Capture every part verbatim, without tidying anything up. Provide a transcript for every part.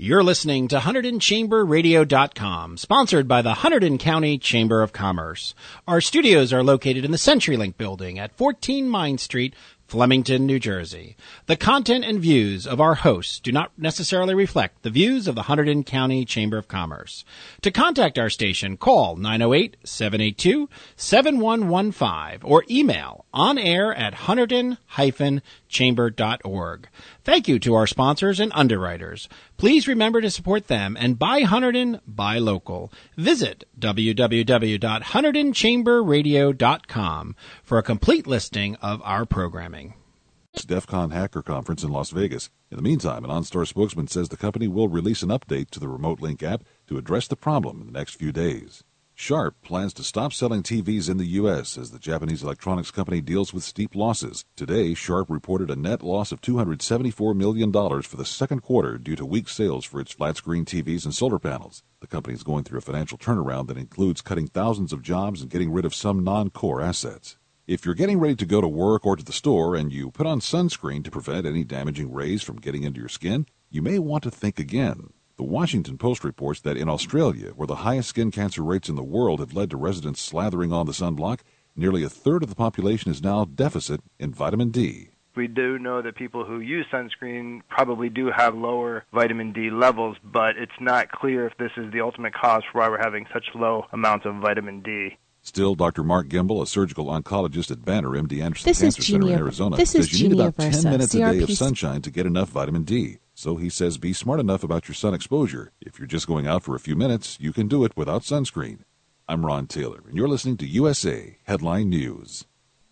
You're listening to Hunterdon Chamber Radio dot com, sponsored by the Hunterdon County Chamber of Commerce. Our studios are located in the CenturyLink building at fourteen Mine Street, Flemington, New Jersey. The content and views of our hosts do not necessarily reflect the views of the Hunterdon County Chamber of Commerce. To contact our station, call nine oh eight, seven eight two, seven one one five or email onair at hunterdon dash chamber dot org. Thank you to our sponsors and underwriters. Please remember to support them and buy Hunterdon, buy local. Visit w w w dot hunterdon chamber radio dot com for a complete listing of our programming. DEF CON Hacker Conference in Las Vegas. In the meantime, an OnStar spokesman says the company will release an update to the Remote Link app to address the problem in the next few days. Sharp plans to stop selling T Vs in the U S as the Japanese electronics company deals with steep losses. Today, Sharp reported a net loss of two hundred seventy-four million dollars for the second quarter due to weak sales for its flat-screen T Vs and solar panels. The company is going through a financial turnaround that includes cutting thousands of jobs and getting rid of some non-core assets. If you're getting ready to go to work or to the store and you put on sunscreen to prevent any damaging rays from getting into your skin, you may want to think again. The Washington Post reports that in Australia, where the highest skin cancer rates in the world have led to residents slathering on the sunblock, nearly a third of the population is now deficit in vitamin D. We do know that people who use sunscreen probably do have lower vitamin D levels, but it's not clear if this is the ultimate cause for why we're having such low amounts of vitamin D. Still, Doctor Mark Gimbel, a surgical oncologist at Banner M D Anderson this Cancer Center in Genia, Arizona, this says you need about Versa, ten minutes C R P C. a day of sunshine to get enough vitamin D. So he says be smart enough about your sun exposure. If you're just going out for a few minutes, you can do it without sunscreen. I'm Ron Taylor, and you're listening to U S A Headline News.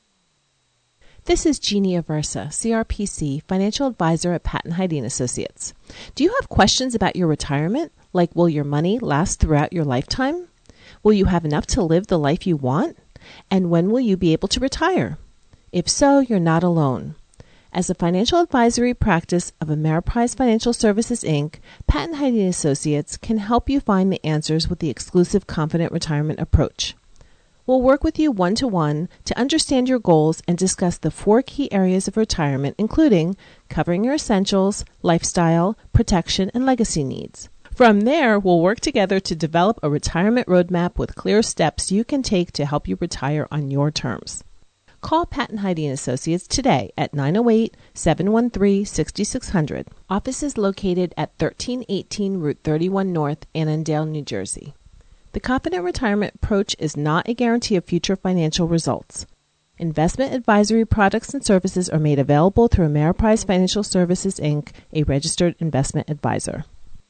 This is Genia Versa, C R P C, financial advisor at Patton Hyde Associates. Do you have questions about your retirement, like will your money last throughout your lifetime? Will you have enough to live the life you want? And when will you be able to retire? If so, you're not alone. As a financial advisory practice of Ameriprise Financial Services, Incorporated, Patton Hyde Associates can help you find the answers with the exclusive Confident Retirement approach. We'll work with you one-to-one to understand your goals and discuss the four key areas of retirement, including covering your essentials, lifestyle, protection, and legacy needs. From there, we'll work together to develop a retirement roadmap with clear steps you can take to help you retire on your terms. Call Patton Hyde Associates today at nine oh eight, seven one three, six six zero zero. Office is located at thirteen eighteen Route thirty-one North, Annandale, New Jersey. The Confident Retirement approach is not a guarantee of future financial results. Investment advisory products and services are made available through Ameriprise Financial Services, Incorporated, a registered investment advisor.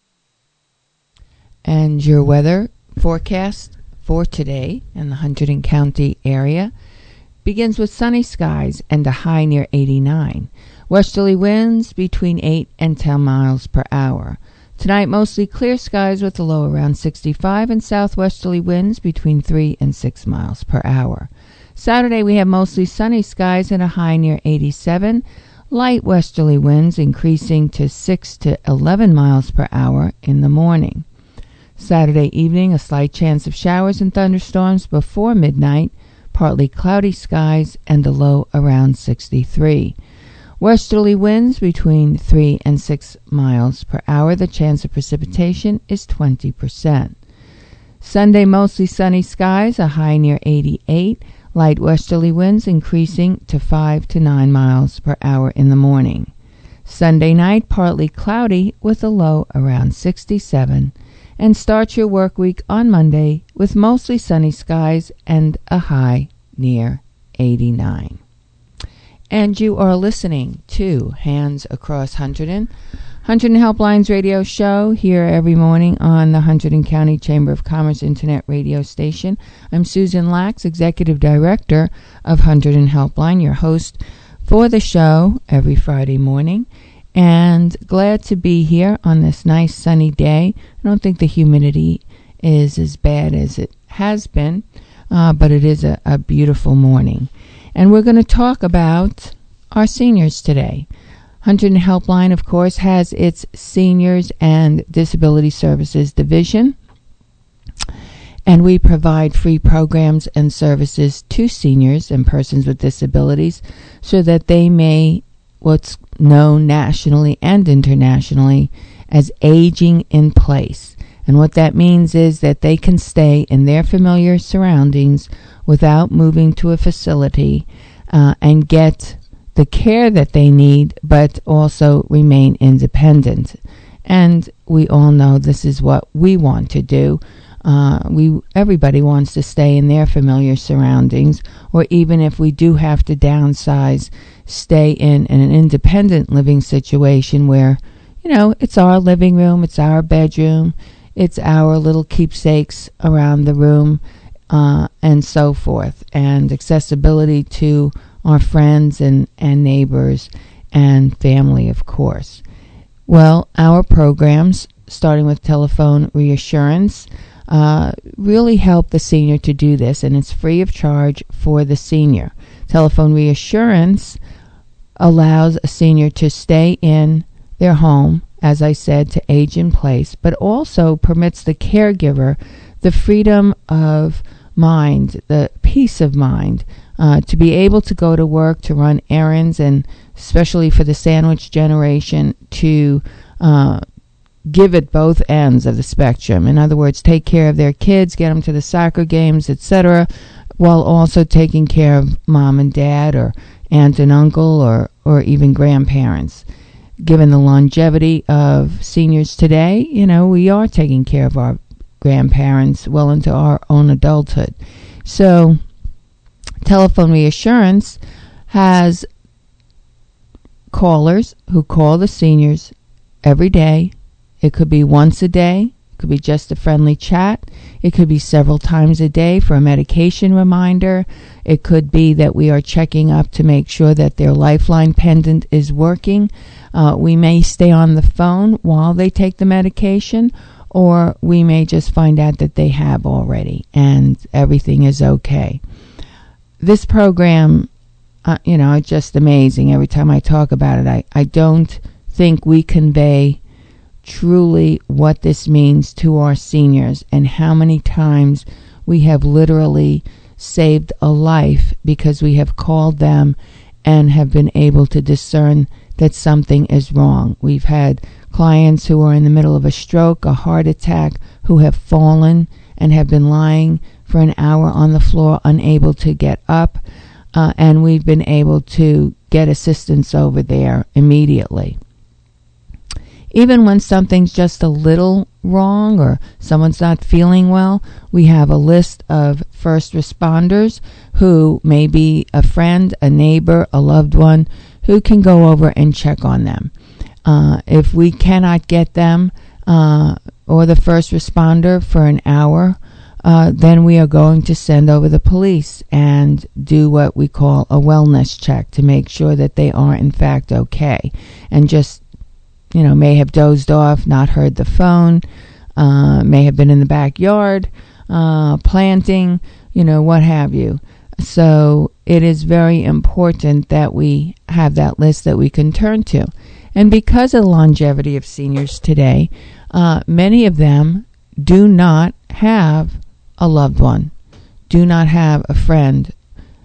And your weather forecast for today in the Hunterdon County area begins with sunny skies and a high near eighty-nine. Westerly winds between eight and ten miles per hour. Tonight, mostly clear skies with a low around sixty-five and southwesterly winds between three and six miles per hour. Saturday, we have mostly sunny skies and a high near eighty-seven. Light westerly winds increasing to six to eleven miles per hour in the morning. Saturday evening, a slight chance of showers and thunderstorms before midnight. Partly cloudy skies and a low around sixty-three. Westerly winds between three and six miles per hour. The chance of precipitation is twenty percent. Sunday, mostly sunny skies, a high near eighty-eight. Light westerly winds increasing to five to nine miles per hour in the morning. Sunday night, partly cloudy with a low around sixty-seven. And start your work week on Monday with mostly sunny skies and a high near eighty-nine. And you are listening to Hands Across Hunterdon, Hunterdon Helplines radio show here every morning on the Hunterdon County Chamber of Commerce Internet radio station. I'm Susan Lax, Executive Director of Hunterdon Helpline, your host for the show every Friday morning. And glad to be here on this nice sunny day. I don't think the humidity is as bad as it has been, uh, but it is a, a beautiful morning. And we're going to talk about our seniors today. Hunterdon Helpline, of course, has its Seniors and Disability Services Division. And we provide free programs and services to seniors and persons with disabilities so that they may what's known nationally and internationally as aging in place. And what that means is that they can stay in their familiar surroundings without moving to a facility uh, and get the care that they need, but also remain independent. And we all know this is what we want to do. Uh, we everybody wants to stay in their familiar surroundings, or even if we do have to downsize, stay in, in an independent living situation where, you know, it's our living room, it's our bedroom, it's our little keepsakes around the room, uh, and so forth, and accessibility to our friends and, and neighbors and family, of course. Well, our programs, starting with Telephone Reassurance, uh, really help the senior to do this, and it's free of charge for the senior. Telephone Reassurance allows a senior to stay in their home, as I said, to age in place, but also permits the caregiver the freedom of mind, the peace of mind, uh, to be able to go to work, to run errands, and especially for the sandwich generation, to uh, give at both ends of the spectrum. In other words, take care of their kids, get them to the soccer games, et cetera, while also taking care of mom and dad, or aunt and uncle, or, or even grandparents. Given the longevity of seniors today, you know, we are taking care of our grandparents well into our own adulthood. So, Telephone Reassurance has callers who call the seniors every day. It could be once a day. It could be just a friendly chat. It could be several times a day for a medication reminder. It could be that we are checking up to make sure that their Lifeline pendant is working. Uh, we may stay on the phone while they take the medication, or we may just find out that they have already and everything is okay. This program, uh, you know, it's just amazing. Every time I talk about it, I, I don't think we convey truly what this means to our seniors and how many times we have literally saved a life because we have called them and have been able to discern that something is wrong. We've had clients who are in the middle of a stroke, a heart attack, who have fallen and have been lying for an hour on the floor, unable to get up, uh, and we've been able to get assistance over there immediately. Even when something's just a little wrong or someone's not feeling well, we have a list of first responders who may be a friend, a neighbor, a loved one, who can go over and check on them. Uh, if we cannot get them uh, or the first responder for an hour, uh, then we are going to send over the police and do what we call a wellness check to make sure that they are in fact okay, and just, you know, may have dozed off, not heard the phone, uh, may have been in the backyard, uh, planting, you know, what have you. So it is very important that we have that list that we can turn to. And because of the longevity of seniors today, uh, many of them do not have a loved one, do not have a friend,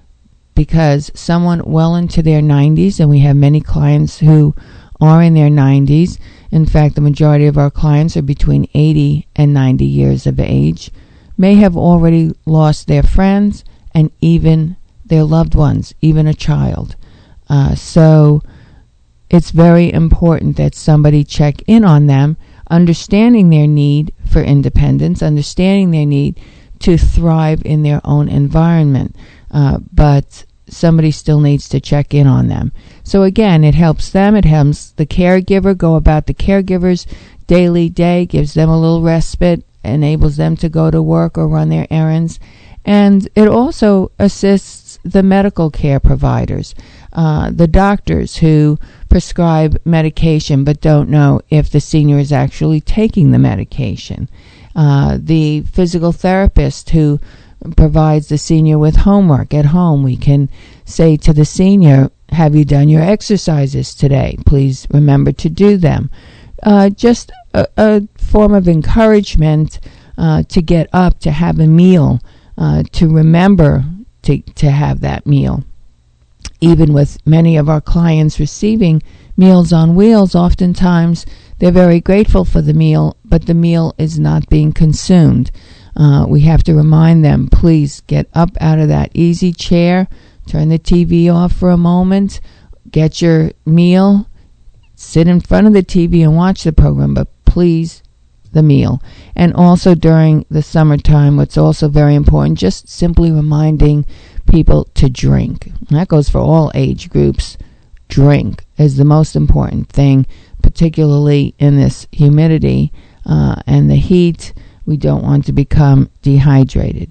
because someone well into their nineties, and we have many clients who are in their nineties. In fact, the majority of our clients are between eighty and ninety years of age, may have already lost their friends and even their loved ones, even a child. Uh, so it's very important that somebody check in on them, understanding their need for independence, understanding their need to thrive in their own environment. Uh, but somebody still needs to check in on them. So again, it helps them, it helps the caregiver go about the caregiver's daily day, gives them a little respite, enables them to go to work or run their errands. And it also assists the medical care providers, uh, the doctors who prescribe medication but don't know if the senior is actually taking the medication, uh, the physical therapist who provides the senior with homework at home. We can say to the senior, have you done your exercises today? Please remember to do them. Uh, just a, a form of encouragement uh, to get up, to have a meal, Uh, to remember to, to have that meal. Even with many of our clients receiving Meals on Wheels, oftentimes they're very grateful for the meal, but the meal is not being consumed. Uh, we have to remind them, please get up out of that easy chair, turn the T V off for a moment, get your meal, sit in front of the T V and watch the program, but please, the meal. And also during the summertime, what's also very important, just simply reminding people to drink. And that goes for all age groups. Drink is the most important thing, particularly in this humidity uh, and the heat. We don't want to become dehydrated.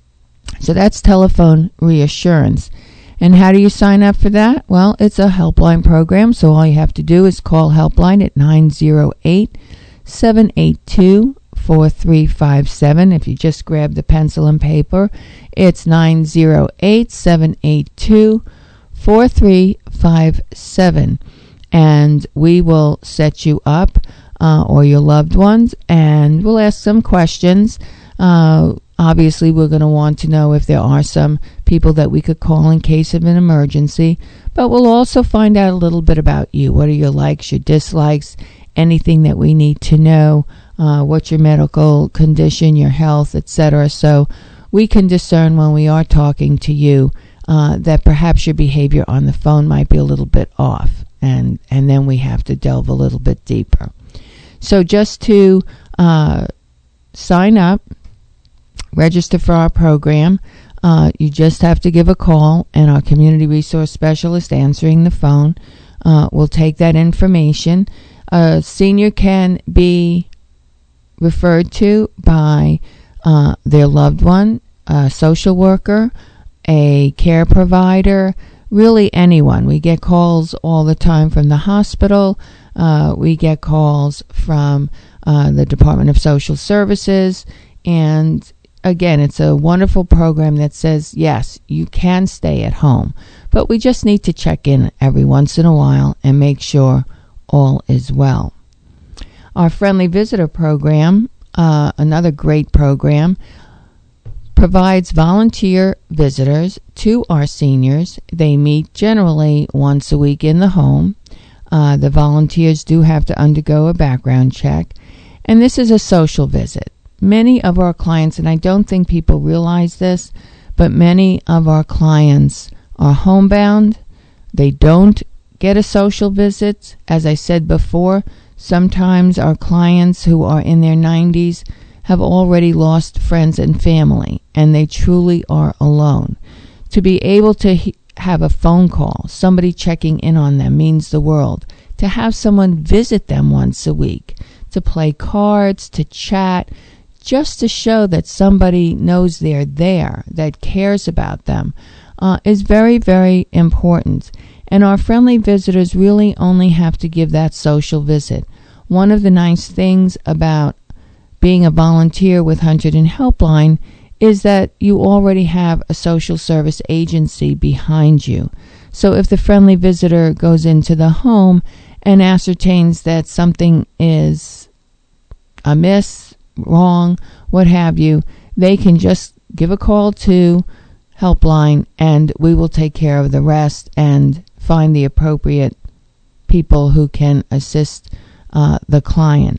So that's telephone reassurance. And how do you sign up for that? Well, it's a helpline program, so all you have to do is call helpline at nine zero eight, seven eight two, four three five seven. If you just grab the pencil and paper, it's nine zero eight, seven eight two, four three five seven. And we will set you up uh, or your loved ones, and we'll ask some questions. Uh, obviously, we're going to want to know if there are some people that we could call in case of an emergency, but we'll also find out a little bit about you. What are your likes, your dislikes, anything that we need to know, uh, what's your medical condition, your health, et cetera. So we can discern when we are talking to you uh, that perhaps your behavior on the phone might be a little bit off, and, and then we have to delve a little bit deeper. So just to uh, sign up, register for our program, uh, you just have to give a call, and our community resource specialist answering the phone uh, will take that information. A senior can be referred to by uh, their loved one, a social worker, a care provider, really anyone. We get calls all the time from the hospital. Uh, we get calls from uh, the Department of Social Services. And again, it's a wonderful program that says, yes, you can stay at home, but we just need to check in every once in a while and make sure all is well. Our Friendly Visitor program, uh, another great program, provides volunteer visitors to our seniors. They meet generally once a week in the home. Uh, the volunteers do have to undergo a background check, and this is a social visit. Many of our clients, and I don't think people realize this, but many of our clients are homebound. They don't get a social visit. As I said before, sometimes our clients who are in their nineties have already lost friends and family, and they truly are alone. To be able to he- have a phone call, somebody checking in on them, means the world. To have someone visit them once a week, to play cards, to chat, just to show that somebody knows they're there, that cares about them, uh, is very, very important. And our friendly visitors really only have to give that social visit. One of the nice things about being a volunteer with Hunterdon Helpline is that you already have a social service agency behind you. So if the friendly visitor goes into the home and ascertains that something is amiss, wrong, what have you, they can just give a call to Helpline, and we will take care of the rest and find the appropriate people who can assist uh, the client.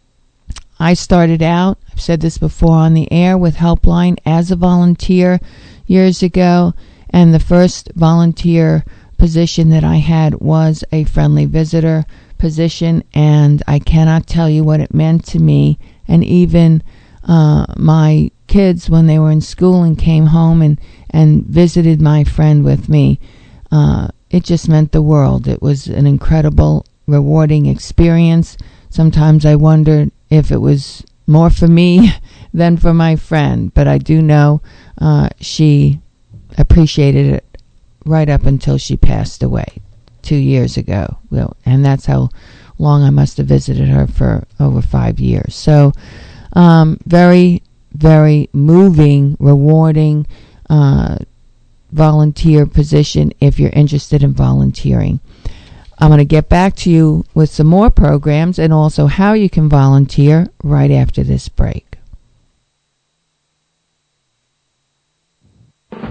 I started out, I've said this before on the air, with Helpline as a volunteer years ago, and the first volunteer position that I had was a friendly visitor position, and I cannot tell you what it meant to me. And even uh, my kids, when they were in school and came home and, and visited my friend with me, uh, it just meant the world. It was an incredible, rewarding experience. Sometimes I wondered if it was more for me than for my friend, but I do know uh, she appreciated it right up until she passed away two years ago. Well, and that's how long I must have visited her, for over five years. So um, very, very moving, rewarding uh, volunteer position if you're interested in volunteering. I'm going to get back to you with some more programs and also how you can volunteer right after this break.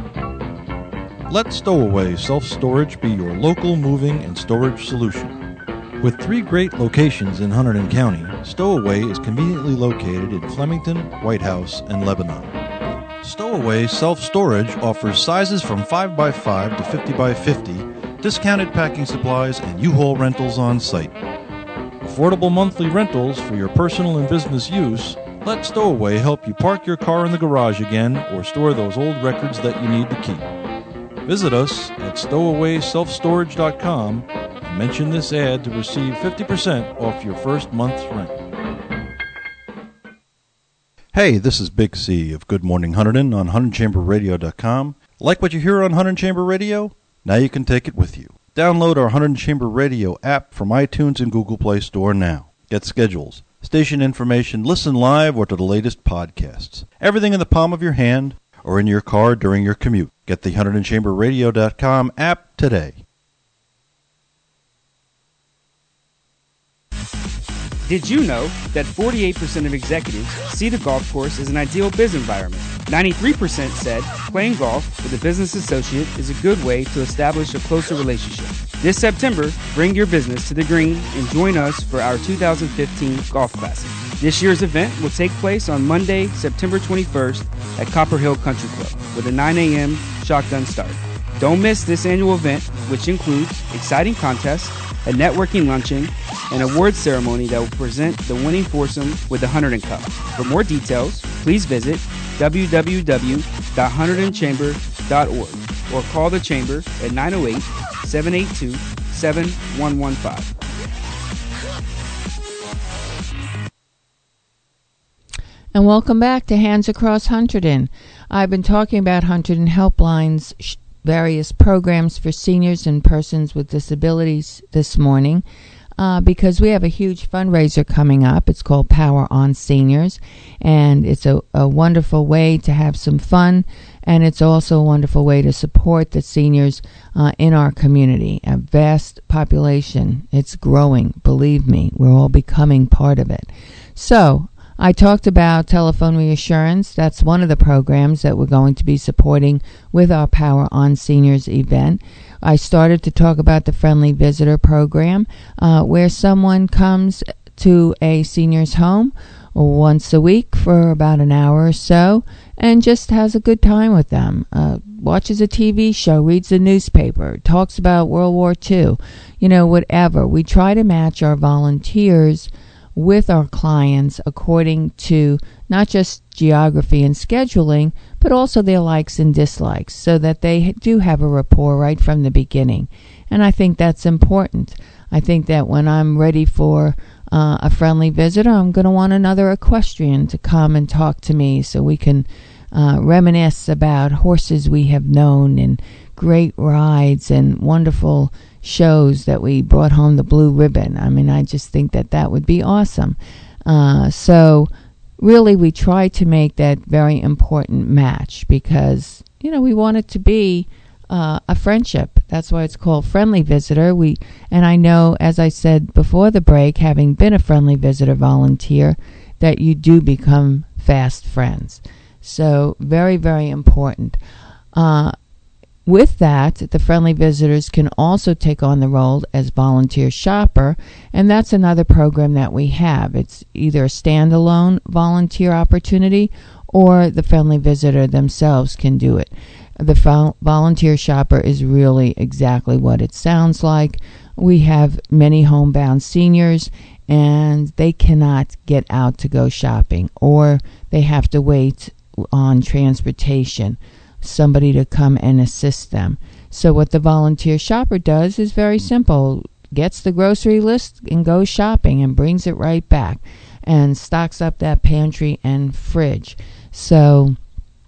Let Stowaway Self-Storage be your local moving and storage solution. With three great locations in Hunterdon County, Stowaway is conveniently located in Flemington, White House, and Lebanon. Stowaway Self-Storage offers sizes from five by five to fifty by fifty, discounted packing supplies, and U-Haul rentals on site. Affordable monthly rentals for your personal and business use. Let Stowaway help you park your car in the garage again or store those old records that you need to keep. Visit us at stowaway self storage dot com and mention this ad to receive fifty percent off your first month's rent. Hey, this is Big C of Good Morning Hunterdon on Hunterdon Chamber Radio dot com. Like what you hear on Hunterdon Chamber Radio? Now you can take it with you. Download our Hunterdon Chamber Radio app from iTunes and Google Play Store now. Get schedules, station information, listen live or to the latest podcasts. Everything in the palm of your hand or in your car during your commute. Get the Hunterdon Chamber Radio dot com app today. Did you know that forty-eight percent of executives see the golf course as an ideal business environment? ninety-three percent said playing golf with a business associate is a good way to establish a closer relationship. This September, bring your business to the green and join us for our two thousand fifteen Golf Classic. This year's event will take place on Monday, September twenty-first at Copper Hill Country Club with a nine a.m. shotgun start. Don't miss this annual event, which includes exciting contests, a networking luncheon, and award ceremony that will present the winning foursome with the Hunterdon Cup. For more details, please visit w w w dot hunterdon chamber dot org or call the Chamber at nine oh eight, seven eight two, seven one one five. And welcome back to Hands Across Hunterdon. I've been talking about Hunterdon Helpline's sh- various programs for seniors and persons with disabilities this morning uh, because we have a huge fundraiser coming up. It's called Power on Seniors, and it's a, a wonderful way to have some fun, and it's also a wonderful way to support the seniors uh, in our community. A vast population. It's growing. Believe me, we're all becoming part of it. So I talked about telephone reassurance. That's one of the programs that we're going to be supporting with our Power on Seniors event. I started to talk about the Friendly Visitor program, uh, where someone comes to a senior's home once a week for about an hour or so and just has a good time with them. Uh, watches a T V show, reads the newspaper, talks about World War Two, you know, whatever. We try to match our volunteers with our clients according to not just geography and scheduling, but also their likes and dislikes so that they do have a rapport right from the beginning. And I think that's important. I think that when I'm ready for uh, a friendly visitor, I'm going to want another equestrian to come and talk to me so we can uh, reminisce about horses we have known and great rides and wonderful shows that we brought home the blue ribbon. I mean, I just think that that would be awesome. Uh, so really we try to make that very important match because, you know, we want it to be uh, a friendship. That's why it's called Friendly Visitor. We and I know, as I said before the break, having been a Friendly Visitor volunteer, that you do become fast friends. So very, very important. Uh, With that, the Friendly Visitors can also take on the role as volunteer shopper, and that's another program that we have. It's either a standalone volunteer opportunity or the Friendly Visitor themselves can do it. The fo- volunteer shopper is really exactly what it sounds like. We have many homebound seniors, and they cannot get out to go shopping, or they have to wait on transportation, somebody to come and assist them. So what the volunteer shopper does is very simple. Gets the grocery list and goes shopping and brings it right back and stocks up that pantry and fridge. So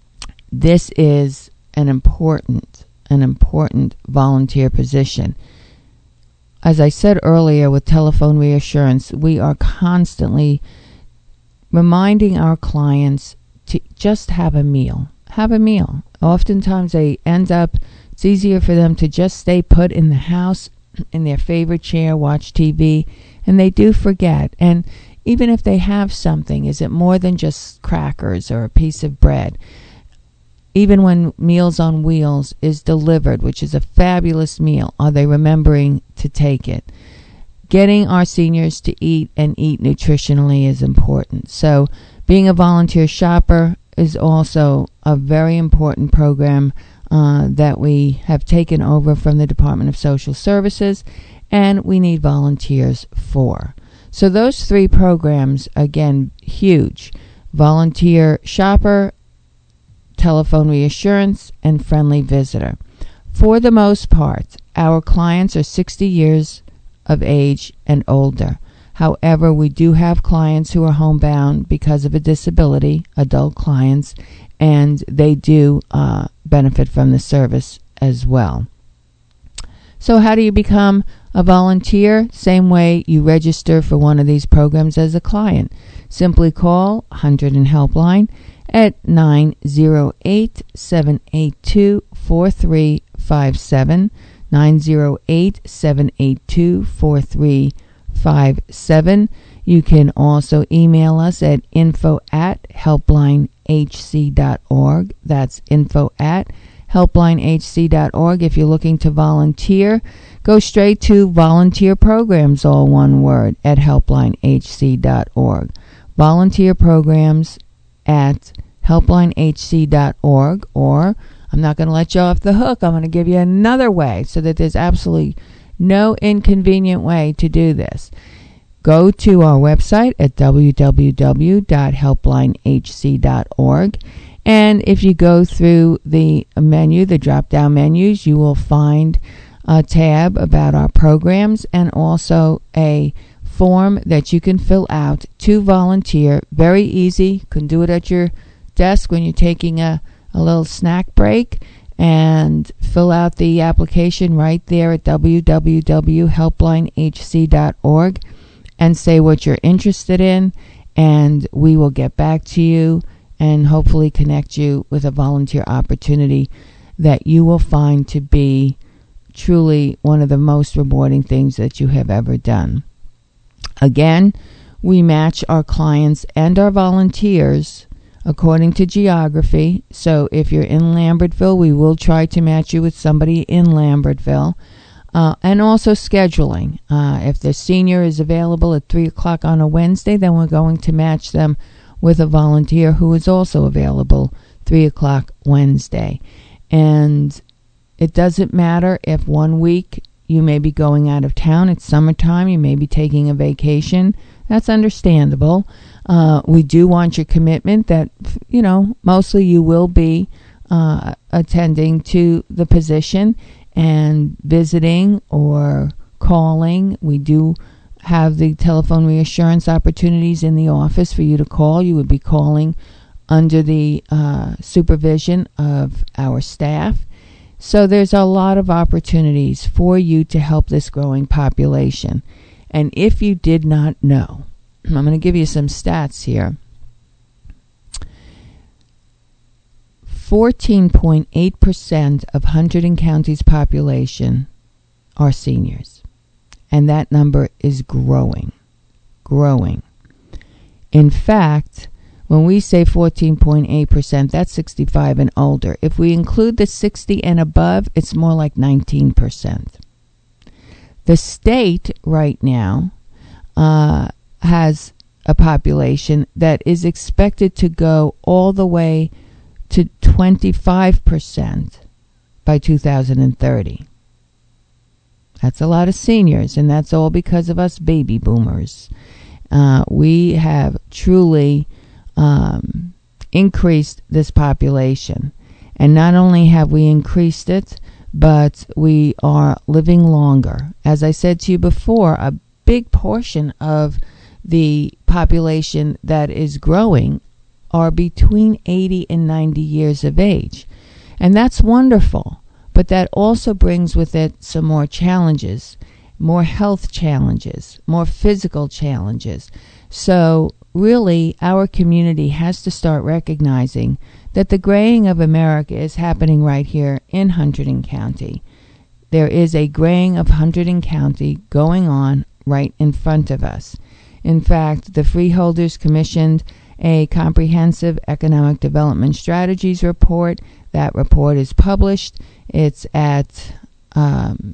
this is an important, an important volunteer position. As I said earlier with telephone reassurance, we are constantly reminding our clients to just have a meal. Have a meal. Oftentimes they end up, it's easier for them to just stay put in the house in their favorite chair, watch T V, and they do forget. And even if they have something, is it more than just crackers or a piece of bread? Even when Meals on Wheels is delivered, which is a fabulous meal, are they remembering to take it? getting our seniors to eat and eat nutritionally is important. So being a volunteer shopper is also a very important program uh, that we have taken over from the Department of Social Services, and we need volunteers for. So those three programs, again, huge. Volunteer shopper, telephone reassurance, and friendly visitor. For the most part, our clients are sixty years of age and older. However, we do have clients who are homebound because of a disability, adult clients, and they do uh, benefit from the service as well. So how do you become a volunteer? Same way you register for one of these programs as a client. Simply call one hundred Helpline at nine zero eight, seven eight two, four three five seven, nine zero eight, seven eight two, four three five seven. You can also email us at info at helpline h c dot org. That's info at helpline h c dot org. If you're looking to volunteer, go straight to volunteer programs, all one word, at helpline h c dot org. Volunteer programs at helpline h c dot org, or I'm not going to let you off the hook. I'm going to give you another way so that there's absolutely no inconvenient way to do this. Go to our website at w w w dot helpline h c dot org, and if you go through the menu, the drop-down menus, you will find a tab about our programs and also a form that you can fill out to volunteer. Very easy. You can do it at your desk when you're taking a, a little snack break, and fill out the application right there at w w w dot helpline h c dot org and say what you're interested in, and we will get back to you and hopefully connect you with a volunteer opportunity that you will find to be truly one of the most rewarding things that you have ever done. Again, we match our clients and our volunteers according to geography. So if you're in Lambertville, we will try to match you with somebody in Lambertville. Uh, and also scheduling. Uh, if the senior is available at three o'clock on a Wednesday, then we're going to match them with a volunteer who is also available three o'clock Wednesday. And it doesn't matter if one week you may be going out of town. It's summertime. You may be taking a vacation. That's understandable. Uh, we do want your commitment that, you know, mostly you will be uh, attending to the position and visiting or calling. We do have the telephone reassurance opportunities in the office for you to call. You would be calling under the uh, supervision of our staff. So there's a lot of opportunities for you to help this growing population. And if you did not know, I'm going to give you some stats here. fourteen point eight percent of Hunterdon County's population are seniors. And that number is growing. Growing. In fact, when we say fourteen point eight percent, that's sixty-five and older. If we include the sixty and above, it's more like nineteen percent. The state right now uh, has a population that is expected to go all the way to twenty-five percent by two thousand thirty. That's a lot of seniors, and that's all because of us baby boomers. Uh, we have truly um, increased this population. And not only have we increased it, but we are living longer. As I said to you before, a big portion of the population that is growing are between eighty and ninety years of age. And that's wonderful, but that also brings with it some more challenges, more health challenges, more physical challenges. So really, our community has to start recognizing that the graying of America is happening right here in Hunterdon County. There is a graying of Hunterdon County going on right in front of us. In fact, the Freeholders commissioned a comprehensive economic development strategies report. That report is published. It's at um,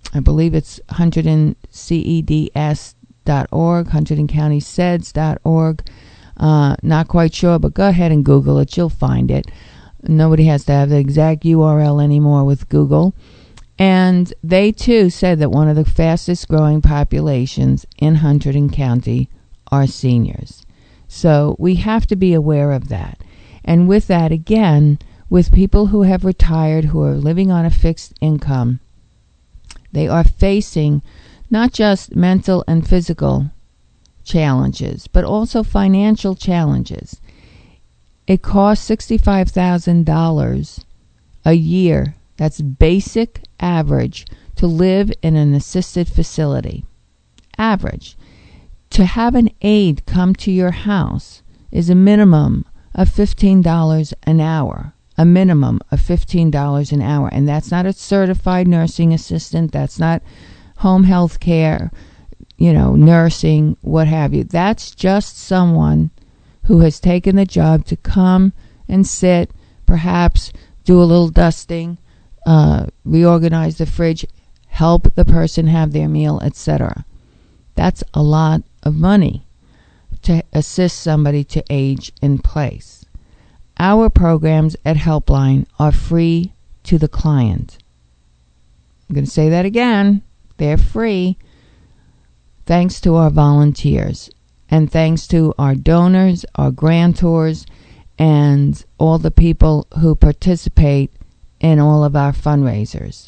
I believe it's hundred C E D S dot org, hundred county C E D S dot org. Uh, not quite sure, but go ahead and Google it. You'll find it. Nobody has to have the exact U R L anymore with Google. And they, too, said that one of the fastest growing populations in Hunterdon County are seniors. So we have to be aware of that. And with that, again, with people who have retired, who are living on a fixed income, they are facing not just mental and physical challenges, but also financial challenges. It costs sixty-five thousand dollars a year. That's basic average to live in an assisted facility. Average. To have an aide come to your house is a minimum of fifteen dollars an hour. A minimum of fifteen dollars an hour. And that's not a certified nursing assistant. That's not home health care, you know, nursing, what have you. That's just someone who has taken the job to come and sit, perhaps do a little dusting, uh, reorganize the fridge, help the person have their meal, et cetera. That's a lot of money to assist somebody to age in place. Our programs at Helpline are free to the client. I'm going to say that again. They're free, thanks to our volunteers and thanks to our donors, our grantors, and all the people who participate in all of our fundraisers.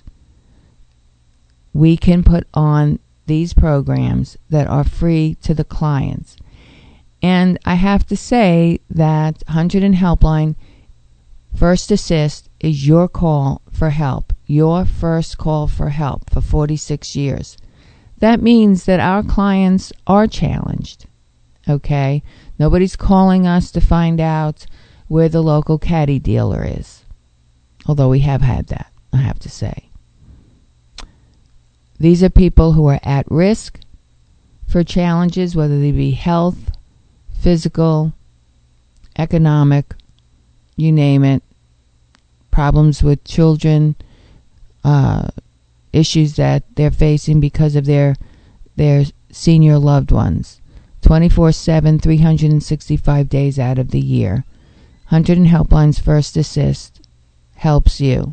We can put on these programs that are free to the clients. And I have to say that Hunterdon Helpline First Assist is your call for help, your first call for help for forty-six years. That means that our clients are challenged, okay? Nobody's calling us to find out where the local caddy dealer is, although we have had that, I have to say. These are people who are at risk for challenges, whether they be health, physical, economic, you name it, problems with children, uh, issues that they're facing because of their their senior loved ones. twenty-four seven, three hundred sixty-five days out of the year. Hunterdon Helpline's First Assist helps you.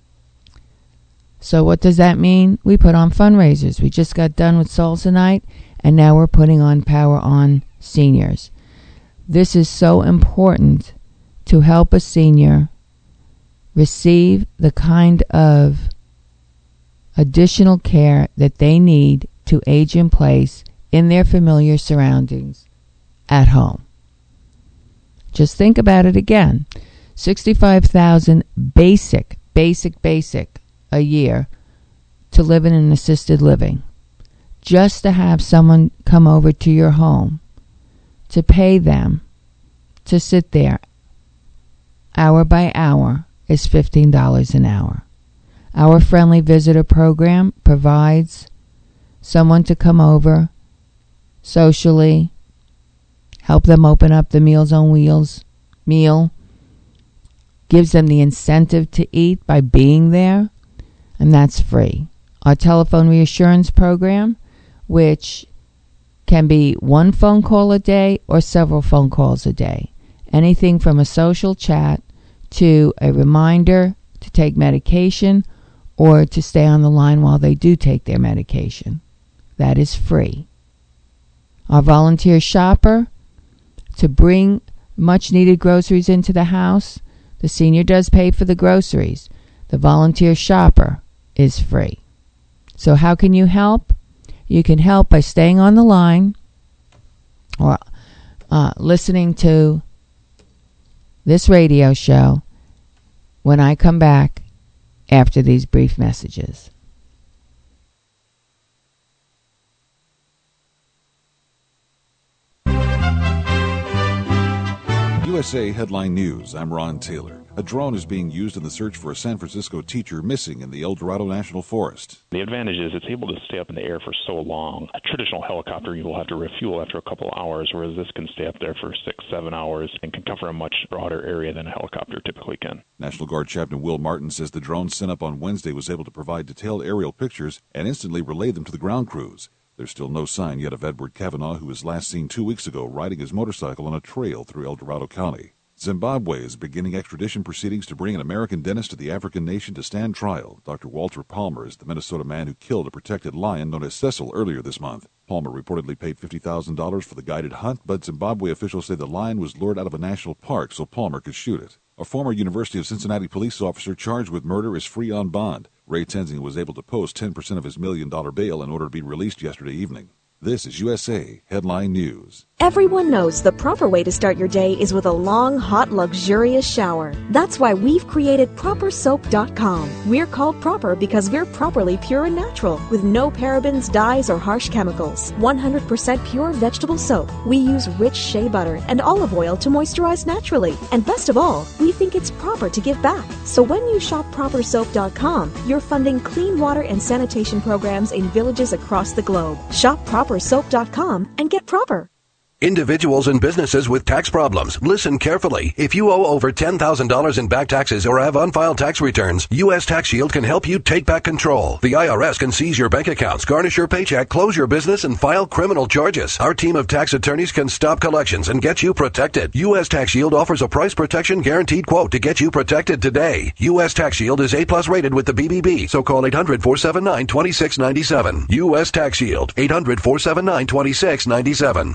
So what does that mean? We put on fundraisers. We just got done with Salsa Night, and now we're putting on Power On Seniors. This is so important to help a senior receive the kind of additional care that they need to age in place in their familiar surroundings at home. Just think about it again. sixty-five thousand basic, basic, basic a year to live in an assisted living. Just to have someone come over to your home, to pay them to sit there hour by hour is fifteen dollars an hour. Our friendly visitor program provides someone to come over socially, help them open up the Meals on Wheels meal, gives them the incentive to eat by being there, and that's free. Our telephone reassurance program, which can be one phone call a day or several phone calls a day. Anything from a social chat to a reminder to take medication or to stay on the line while they do take their medication. That is free. Our volunteer shopper, to bring much needed groceries into the house. The senior does pay for the groceries. The volunteer shopper is free. So how can you help? You can help by staying on the line or uh, listening to this radio show when I come back after these brief messages. U S A Headline News, I'm Ron Taylor. A drone is being used in the search for a San Francisco teacher missing in the El Dorado National Forest. The advantage is it's able to stay up in the air for so long. A traditional helicopter, you will have to refuel after a couple of hours, whereas this can stay up there for six, seven hours and can cover a much broader area than a helicopter typically can. National Guard Chaplain Will Martin says the drone sent up on Wednesday was able to provide detailed aerial pictures and instantly relay them to the ground crews. There's still no sign yet of Edward Kavanaugh, who was last seen two weeks ago riding his motorcycle on a trail through El Dorado County. Zimbabwe is beginning extradition proceedings to bring an American dentist to the African nation to stand trial. Doctor Walter Palmer is the Minnesota man who killed a protected lion known as Cecil earlier this month. Palmer reportedly paid fifty thousand dollars for the guided hunt, but Zimbabwe officials say the lion was lured out of a national park so Palmer could shoot it. A former University of Cincinnati police officer charged with murder is free on bond. Ray Tenzing was able to post ten percent of his million dollar bail in order to be released yesterday evening. This is U S A Headline News. Everyone knows the proper way to start your day is with a long, hot, luxurious shower. That's why we've created Proper Soap dot com. We're called Proper because we're properly pure and natural, with no parabens, dyes, or harsh chemicals. one hundred percent pure vegetable soap. We use rich shea butter and olive oil to moisturize naturally. And best of all, we think it's proper to give back. So when you shop Proper Soap dot com, you're funding clean water and sanitation programs in villages across the globe. Shop Proper Soap dot com and get proper. Individuals and businesses with tax problems, listen carefully. If you owe over ten thousand dollars in back taxes or have unfiled tax returns, U S Tax Shield can help you take back control. The I R S can seize your bank accounts, garnish your paycheck, close your business, and file criminal charges. Our team of tax attorneys can stop collections and get you protected. U S Tax Shield offers a price protection guaranteed quote to get you protected today. U S Tax Shield is A plus rated with the B B B, so call eight hundred, four seven nine, two six nine seven. U S Tax Shield, eight hundred, four seven nine, two six nine seven.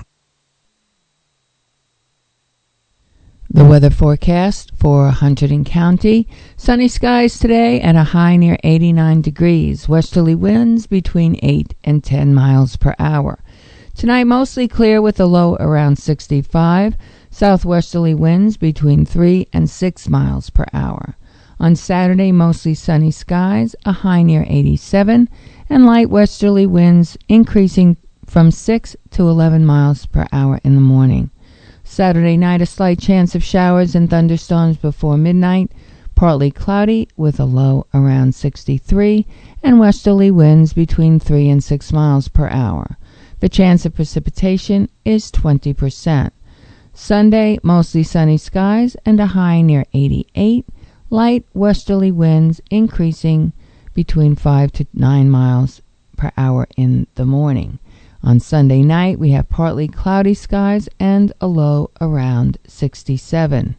The weather forecast for Hunterdon County. Sunny skies today and a high near eighty-nine degrees. Westerly winds between eight and ten miles per hour. Tonight mostly clear with a low around sixty-five. Southwesterly winds between three and six miles per hour. On Saturday mostly sunny skies, a high near eighty-seven, and light westerly winds increasing from six to eleven miles per hour in the morning. Saturday night, a slight chance of showers and thunderstorms before midnight, partly cloudy with a low around sixty-three, and westerly winds between three and six miles per hour. The chance of precipitation is twenty percent. Sunday, mostly sunny skies and a high near eighty-eight, light westerly winds increasing between five to nine miles per hour in the morning. On Sunday night, we have partly cloudy skies and a low around sixty-seven.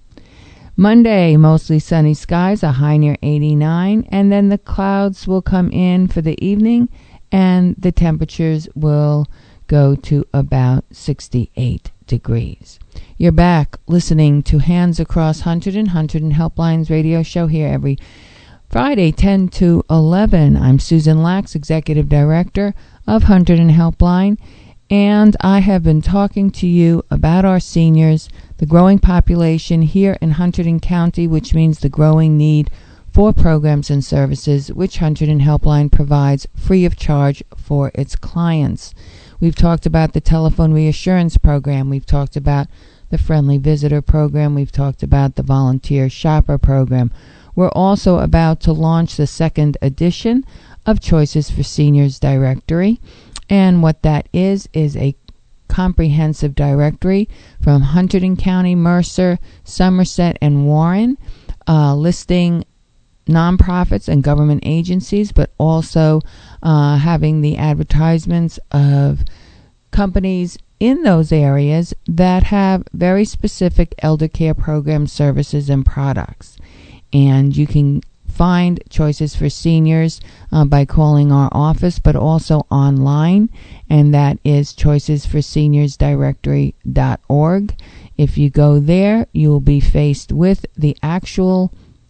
Monday, mostly sunny skies, a high near eighty-nine, and then the clouds will come in for the evening, and the temperatures will go to about sixty-eight degrees. You're back listening to Hands Across Hunterdon, Hunterdon Helplines radio show here every Friday, ten to eleven. I'm Susan Lax, Executive Director of Hunterdon Helpline, and I have been talking to you about our seniors, the growing population here in Hunterdon County, which means the growing need for programs and services which Hunterdon Helpline provides free of charge for its clients. We've talked about the telephone reassurance program. We've talked about the friendly visitor program. We've talked about the volunteer shopper program. We're also about to launch the second edition of Choices for Seniors directory, and what that is is a comprehensive directory from Hunterdon County, Mercer, Somerset, and Warren, uh, listing nonprofits and government agencies, but also uh, having the advertisements of companies in those areas that have very specific elder care program services and products. And you can find Choices for Seniors uh, by calling our office, but also online, and that is choices for seniors directory dot org. If you go there, you will be faced with the actual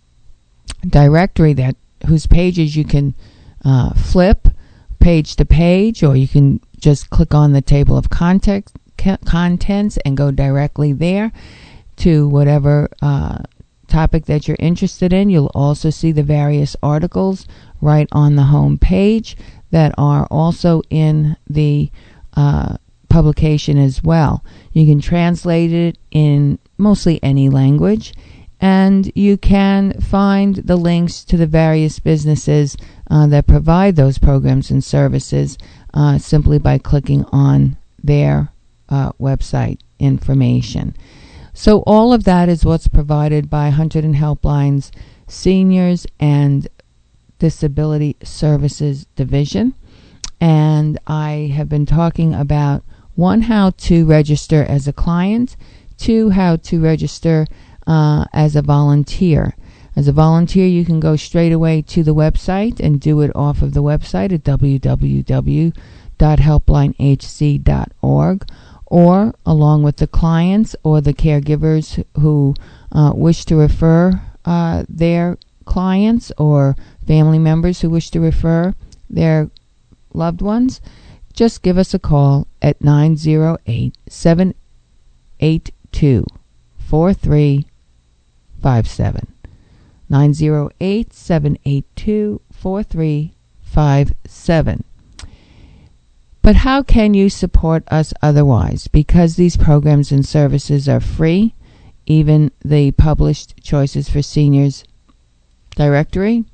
directory that whose pages you can uh, flip page to page, or you can just click on the table of context, ca- contents and go directly there to whatever uh, topic that you're interested in. You'll also see the various articles right on the home page that are also in the uh, publication as well. You can translate it in mostly any language, and you can find the links to the various businesses uh, that provide those programs and services uh, simply by clicking on their uh, website information. So all of that is what's provided by Hunterdon Helpline's Seniors and Disability Services Division. And I have been talking about, one, how to register as a client, two, how to register uh, as a volunteer. As a volunteer, you can go straight away to the website and do it off of the website at w w w dot helpline h c dot org, or along with the clients or the caregivers who uh, wish to refer uh, their clients, or family members who wish to refer their loved ones, just give us a call at nine zero eight, seven eight two, four three five seven. nine zero eight, seven eight two, four three five seven. But how can you support us otherwise? Because these programs and services are free, even the published Choices for Seniors directory.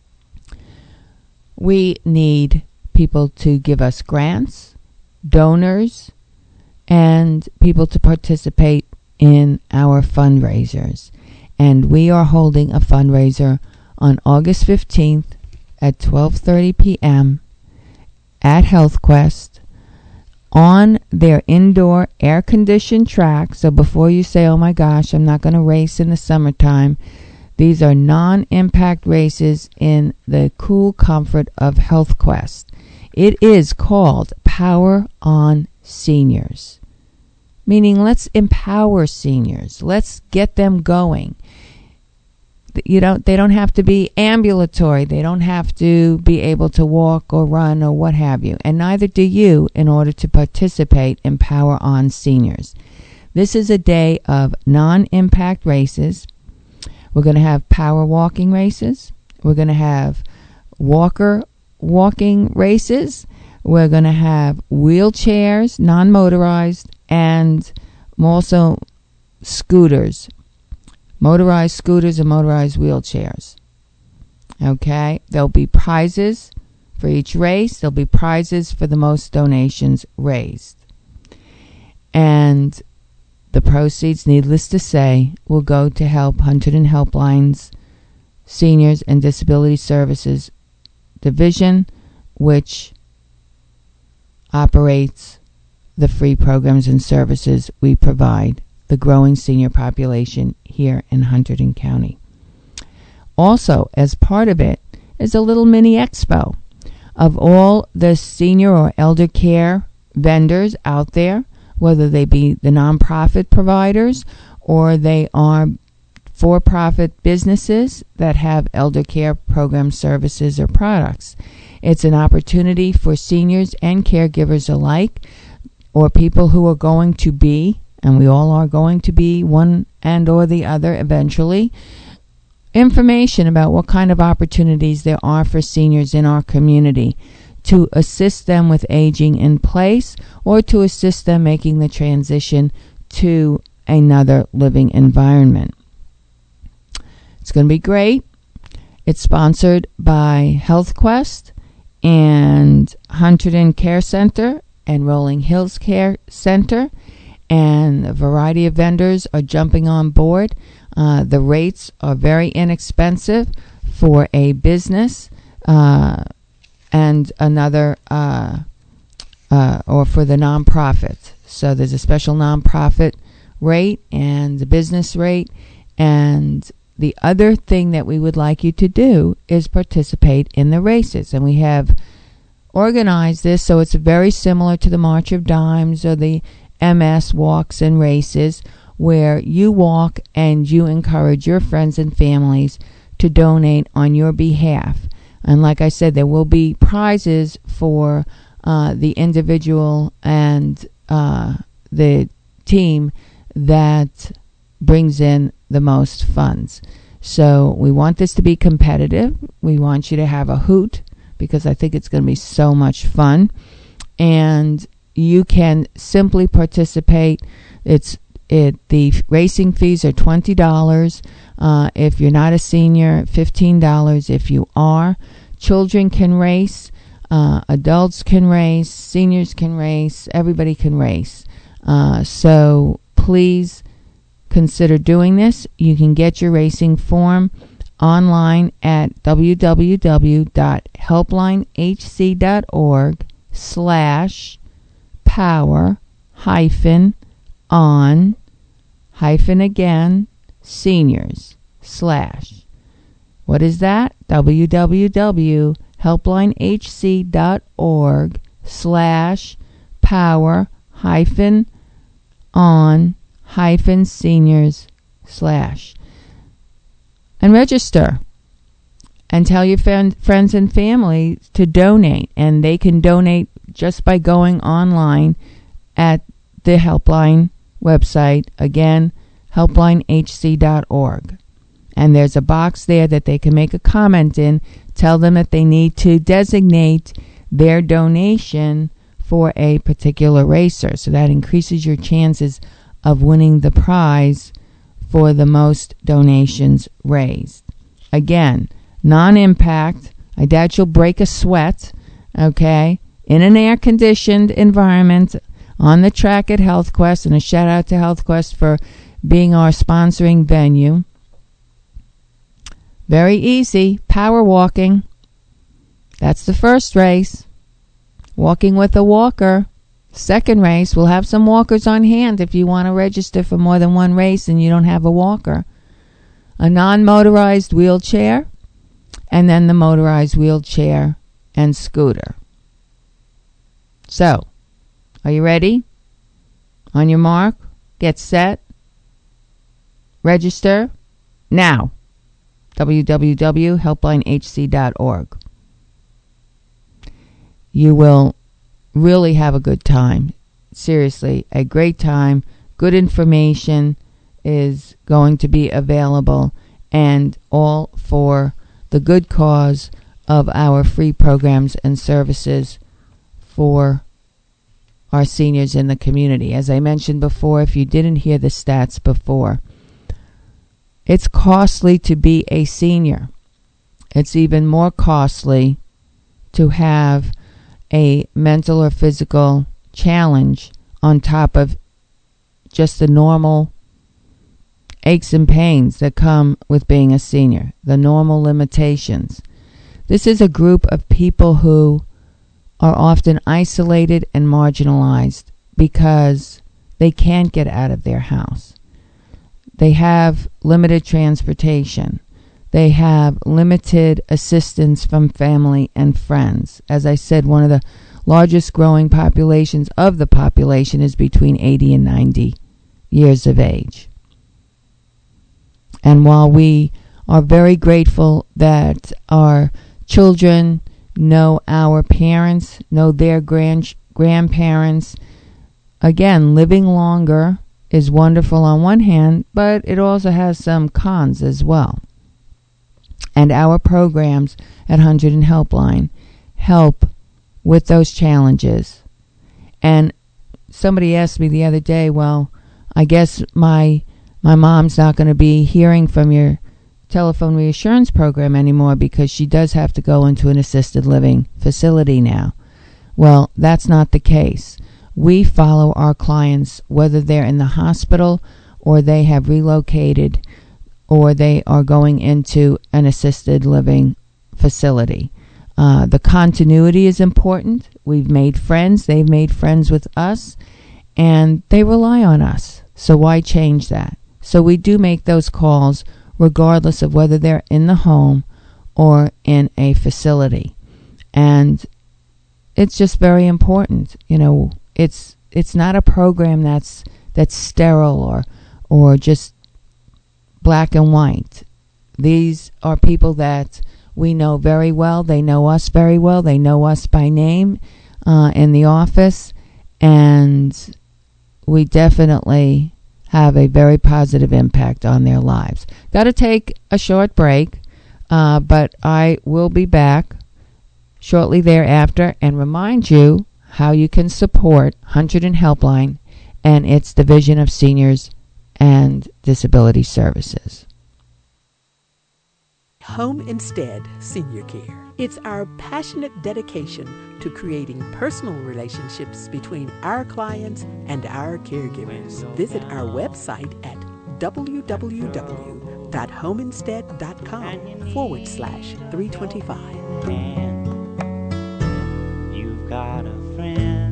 We need people to give us grants, donors, and people to participate in our fundraisers. And we are holding a fundraiser on August fifteenth at twelve thirty p.m. at HealthQuest on their indoor air-conditioned track. So before you say, oh my gosh, I'm not going to race in the summertime, these are non-impact races in the cool comfort of HealthQuest. It is called Power on Seniors, meaning let's empower seniors. Let's get them going. You don't, they don't have to be ambulatory. They don't have to be able to walk or run or what have you. And neither do you in order to participate in Power on Seniors. This is a day of non-impact races. We're going to have power walking races. We're going to have walker walking races. We're going to have wheelchairs, non-motorized, and also scooters. Motorized scooters and motorized wheelchairs. Okay? There'll be prizes for each race. There'll be prizes for the most donations raised. And the proceeds, needless to say, will go to help Hunterdon Helpline's Seniors and Disability Services Division, which operates the free programs and services we provide the growing senior population here in Hunterdon County. Also, as part of it, is a little mini expo of all the senior or elder care vendors out there, whether they be the nonprofit providers or they are for-profit businesses that have elder care program services or products. It's an opportunity for seniors and caregivers alike, or people who are going to be, and we all are going to be one and or the other eventually, information about what kind of opportunities there are for seniors in our community to assist them with aging in place or to assist them making the transition to another living environment. It's going to be great. It's sponsored by HealthQuest and Hunterdon Care Center and Rolling Hills Care Center, and a variety of vendors are jumping on board. Uh, the rates are very inexpensive for a business uh, and another, uh, uh, or for the nonprofit. So there's a special nonprofit rate and the business rate. And the other thing that we would like you to do is participate in the races. And we have organized this so it's very similar to the March of Dimes or the M S walks and races, where you walk and you encourage your friends and families to donate on your behalf. And like I said, there will be prizes for uh, the individual and uh, the team that brings in the most funds. So we want this to be competitive. We want you to have a hoot, because I think it's going to be so much fun. And you can simply participate. It's It the racing fees are twenty dollars. Uh, if you're not a senior, fifteen dollars. If you are, children can race, uh, adults can race, seniors can race, everybody can race. Uh, so please consider doing this. You can get your racing form online at w w w dot helpline h c dot org slash power hyphen on hyphen again seniors slash. What is that? w w w dot helpline h c dot org slash power hyphen on hyphen seniors slash. And register. And tell your friend, friends and family to donate. And they can donate just by going online at the Helpline website. Again, helpline h c dot org. And there's a box there that they can make a comment in. Tell them that they need to designate their donation for a particular racer. So that increases your chances of winning the prize for the most donations raised. Again, non-impact. I doubt you'll break a sweat, okay, in an air-conditioned environment on the track at HealthQuest. And a shout-out to HealthQuest for being our sponsoring venue. Very easy. Power walking. That's the first race. Walking with a walker. Second race, we'll have some walkers on hand if you want to register for more than one race and you don't have a walker. A non-motorized wheelchair, and then the motorized wheelchair and scooter. So, are you ready? On your mark, get set, register now. w w w dot helpline h c dot org. You will really have a good time. Seriously, a great time. Good information is going to be available, and all for the good cause of our free programs and services for our seniors in the community. As I mentioned before, if you didn't hear the stats before, it's costly to be a senior. It's even more costly to have a mental or physical challenge on top of just the normal aches and pains that come with being a senior, the normal limitations. This is a group of people who are often isolated and marginalized because they can't get out of their house. They have limited transportation. They have limited assistance from family and friends. As I said, one of the largest growing populations of the population is between eighty and ninety years of age. And while we are very grateful that our children know our parents, know their grand grandparents, again, living longer is wonderful on one hand, but it also has some cons as well. And our programs at one hundred and Helpline help with those challenges. And somebody asked me the other day, well, I guess my my mom's not going to be hearing from your telephone reassurance program anymore because she does have to go into an assisted living facility now. Well, that's not the case. We follow our clients whether they're in the hospital or they have relocated or they are going into an assisted living facility. Uh, the continuity is important. We've made friends. They've made friends with us, and they rely on us. So why change that? So we do make those calls regardless of whether they're in the home or in a facility. And it's just very important. You know, it's it's not a program that's that's sterile or or just black and white. These are people that we know very well. They know us very well. They know us by name uh, in the office. And we definitely have a very positive impact on their lives. Got to take a short break, uh, but I will be back shortly thereafter and remind you how you can support one hundred and Helpline and its Division of Seniors and Disability Services. Home Instead Senior Care. It's our passionate dedication to creating personal relationships between our clients and our caregivers. Visit our website at www.homeinstead.com forward slash 325. You've got a friend.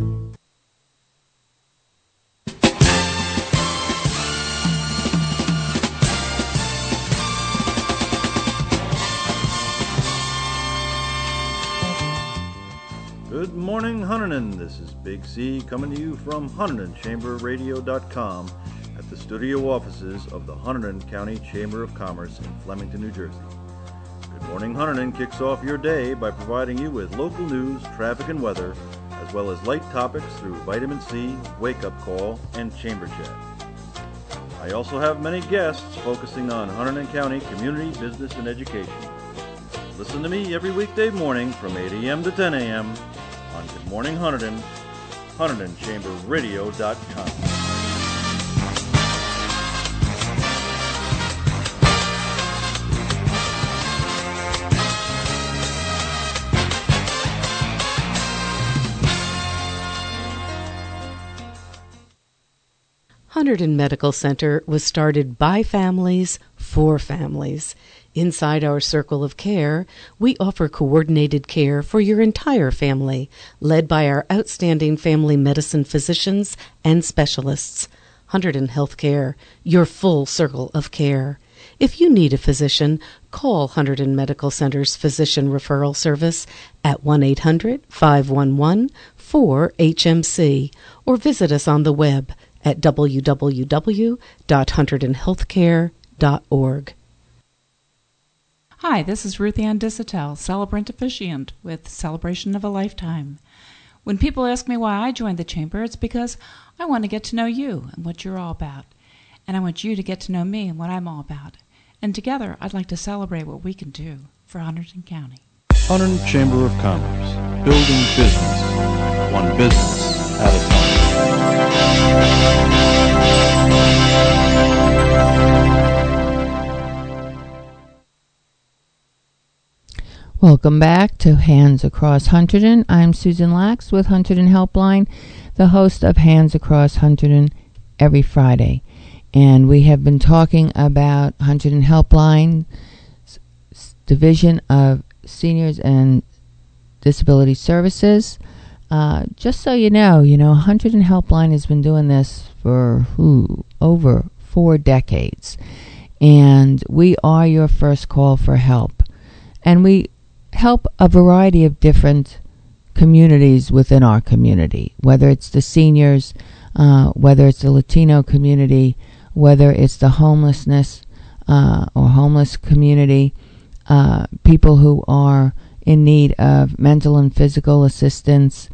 Good morning, Hunterdon. This is Big C coming to you from Hunterdon Chamber Radio dot com at the studio offices of the Hunterdon County Chamber of Commerce in Flemington, New Jersey. Good Morning Hunterdon kicks off your day by providing you with local news, traffic, and weather, as well as light topics through Vitamin C, Wake Up Call, and Chamber Chat. I also have many guests focusing on Hunterdon County community, business, and education. Listen to me every weekday morning from eight a.m. to ten a.m. on Good Morning Hunterdon, Hunterdon Chamber Radio dot com. Hunterdon Medical Center was started by families for families. Inside our circle of care, we offer coordinated care for your entire family, led by our outstanding family medicine physicians and specialists. Hunterdon Healthcare, your full circle of care. If you need a physician, call Hunterdon Medical Center's Physician Referral Service at one eight hundred, five one one, four H M C or visit us on the web at w w w dot hunterdon healthcare dot org. Hi, this is Ruth Ann Dissatel, celebrant officiant with Celebration of a Lifetime. When people ask me why I joined the Chamber, it's because I want to get to know you and what you're all about. And I want you to get to know me and what I'm all about. And together, I'd like to celebrate what we can do for Hunterdon County. Hunterdon Chamber of Commerce, building business, one business at a time. Welcome back to Hands Across Hunterdon. I'm Susan Lax with Hunterdon Helpline, the host of Hands Across Hunterdon every Friday. And we have been talking about Hunterdon Helpline, Division of Seniors and Disability Services. Uh, just so you know, you know, Hunterdon Helpline has been doing this for ooh, over four decades. And we are your first call for help. And we help a variety of different communities within our community, whether it's the seniors, uh, whether it's the Latino community, whether it's the homelessness uh, or homeless community, uh, people who are in need of mental and physical assistance,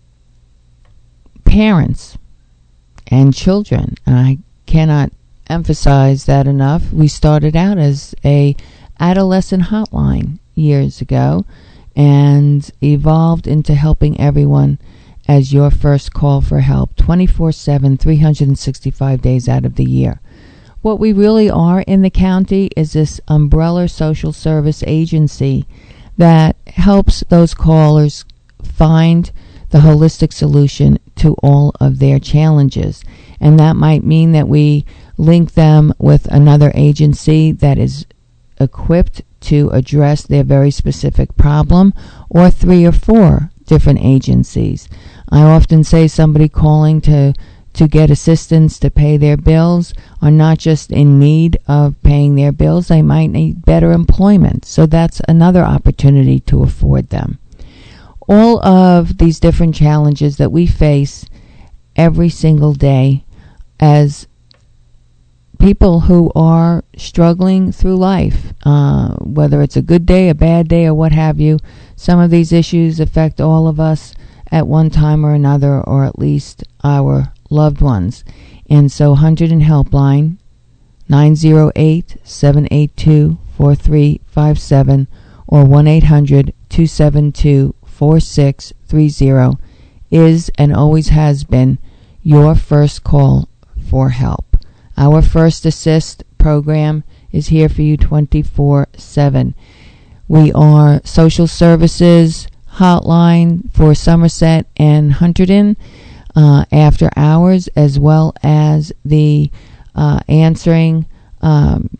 parents and children. And I cannot emphasize that enough. We started out as a adolescent hotline years ago and evolved into helping everyone as your first call for help twenty-four seven, three hundred sixty-five days out of the year. What we really are in the county is this umbrella social service agency that helps those callers find the holistic solution to all of their challenges. And that might mean that we link them with another agency that is equipped to address their very specific problem, or three or four different agencies. I often say somebody calling to to get assistance to pay their bills are not just in need of paying their bills, they might need better employment. So that's another opportunity to afford them. All of these different challenges that we face every single day as people who are struggling through life, uh, whether it's a good day, a bad day, or what have you. Some of these issues affect all of us at one time or another, or at least our loved ones. And so Hunterdon Helpline, nine oh eight, seven eight two, four three five seven or one eight hundred, two seven two, four six three zero is and always has been your first call for help. Our First Assist program is here for you twenty-four seven. We are social services hotline for Somerset and Hunterdon uh, after hours, as well as the uh, answering um,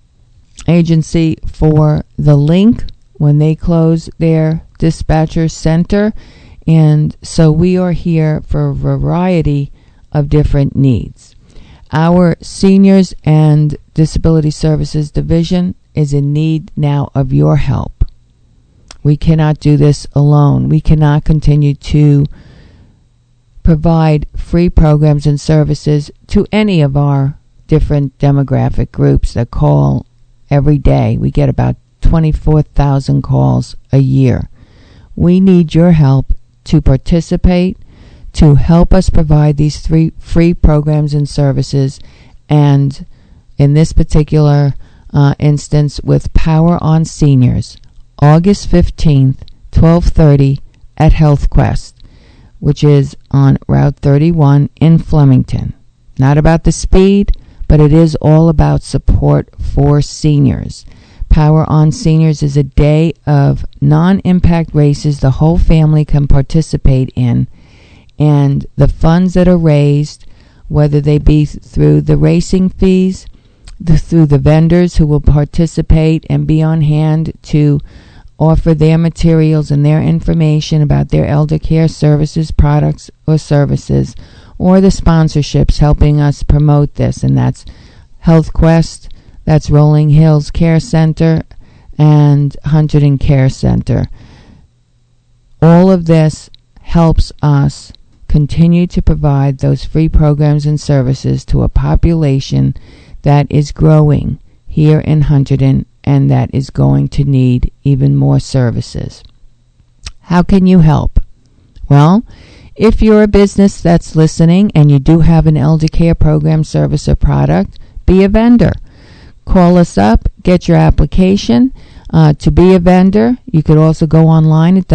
agency for the Link when they close their dispatcher center. And so we are here for a variety of different needs. Our Seniors and Disability Services Division is in need now of your help. We cannot do this alone. We cannot continue to provide free programs and services to any of our different demographic groups that call every day. We get about twenty-four thousand calls a year. We need your help to participate, to help us provide these three free programs and services, and in this particular uh, instance with Power on Seniors, August fifteenth, twelve thirty at HealthQuest, which is on Route thirty-one in Flemington. Not about the speed, but it is all about support for seniors. Power on Seniors is a day of non-impact races the whole family can participate in, and the funds that are raised, whether they be through the racing fees, the, through the vendors who will participate and be on hand to offer their materials and their information about their elder care services, products, or services, or the sponsorships helping us promote this, and that's HealthQuest, that's Rolling Hills Care Center, and Hunterdon Care Center. All of this helps us continue to provide those free programs and services to a population that is growing here in Hunterdon and that is going to need even more services. How can you help? Well, if you're a business that's listening and you do have an elder care program, service, or product, be a vendor. Call us up, get your application. Uh, to be a vendor, you could also go online at